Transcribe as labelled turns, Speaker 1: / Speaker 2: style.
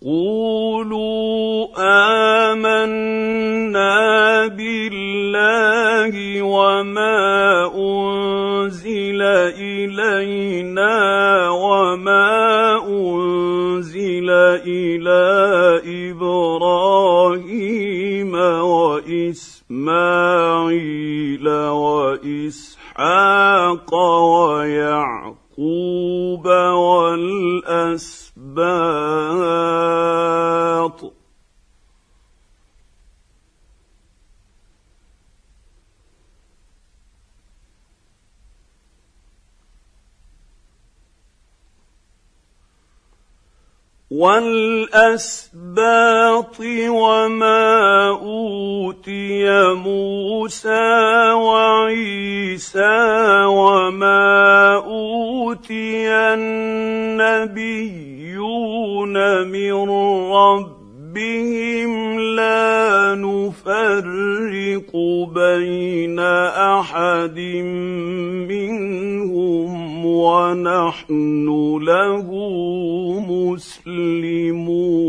Speaker 1: قولوا آمنا بالله وما أنزل إلينا وما أنزل إلى إبراهيم وإسماعيل وإسحاق ويعقوب والأسباط وما أوتي موسى وعيسى وما أوتي النبيون من ربهم لا نفرق بين أحد منهم ونحن له مسلمون.